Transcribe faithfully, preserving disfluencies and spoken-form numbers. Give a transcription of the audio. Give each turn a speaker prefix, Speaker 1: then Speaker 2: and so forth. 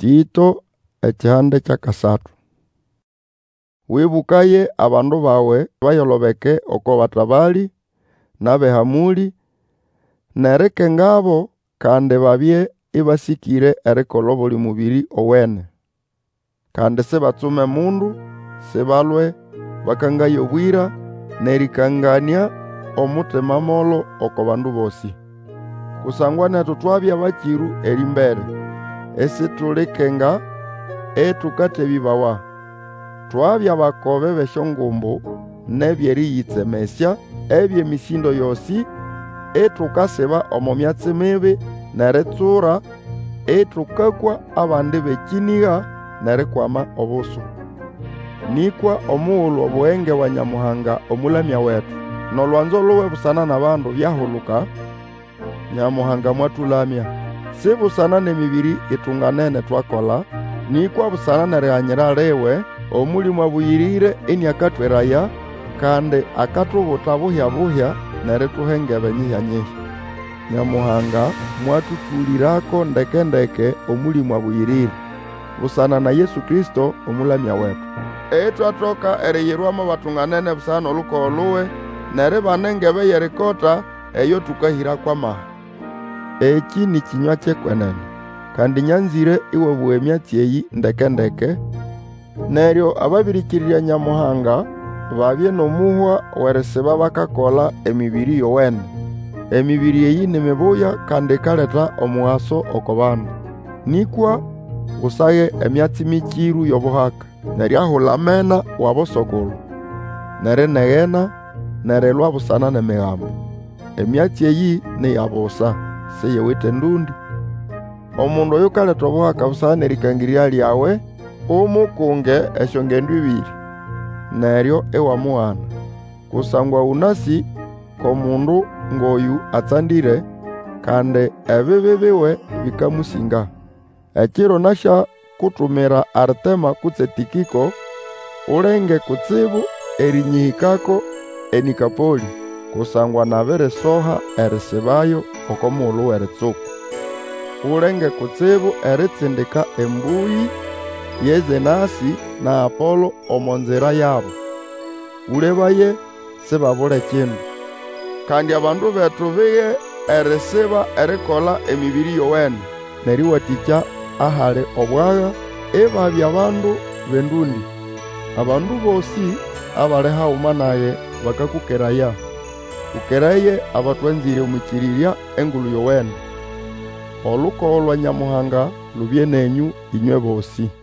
Speaker 1: Tito ekihande kyakasatu. Wibukaye abandu bawe bayolobeke oko batabali nabehamuli nereke ngabo kandi babye ibasikire erikola buli mubiri owene. Kandi sebatsume mundu, sebalwe bakangaye obwira nerikangania omutima molo oko bandu bosi. Kusangwa netu twabya bakiru erimbere, esitulikenga etukatebibawa. Twabya bakobe beshongumbu nebyeriyitsemesya ebyemisindo yosi etukaseba omo myatsi mibi neritsura etukakwa abandi bekiniga nerikwama obusu. Nikwa omuulu obuhenge wa Nyamuhanga omulamya wetu nolwanzo luwe busana nabandu byahuluka, Nyamuhanga mwatulamya. Si busana nemibiri itunganene twakola, nikwa busana nerihanyira liwe omulimo abuyirire eniakatweraya kandi akatubuta buhya buhya nerituhengebe nyihanyihi. Nyamuhanga mwatutulirako ndeke ndeke omulimo abuyirire busana na Yesu Kristo omulamya wetu. Etwatoka eriyirwamo batunganene busana oluko oluwe neribana engebe yerikota eyo tukahira kwamaha. Eki ni kinywa kyekwenene kandi nyanzire iwe buemyatsi eyi ndeke ndeke. Neryo ababirikirira Nyamuhanga babye nomuhwa werisiba bakakola emibiri yowene. Emibiri eyi nimibuya kandi kaleta omuwaso oko bandu. Nikwa usaye emyatsi mikiru yobuhaka neryahulamena wabosokulu nerinegena nerilwa busana nemigambo. Emyatsi eyi niyabusa siyewite ndundi. Omundu oyo kaleta obuhaka busana nerikangirya lyawe umukunge esyongendu ibiri neryo ewamuhana. Kusangwa unasi komundu ngoyu atsandire kandi ebibi biwe bikamusinga. Ekiro nasha kutumira Artema kutse Tikiko ulenge kutsibu erinyihikako enikapoli kusangwa nabere soha erisibayo oko muulu weritsuku. Ulenge kutsibu eritsindika embuyi yezenasi na Apolo omonzira yabo. Ulebaye sibabule kindu. Kandi abandu betu biye erisiba erikola emibiri yowene neriwatikya ahali obwaga ebabya abandu bendundi. Abandu bosi abali hauma naye bakakukeraya. Ukeraye abatwanzire omukirirya engulu yowene. Oluko olwa Nyamuhanga lubye nenyu inywe bosi.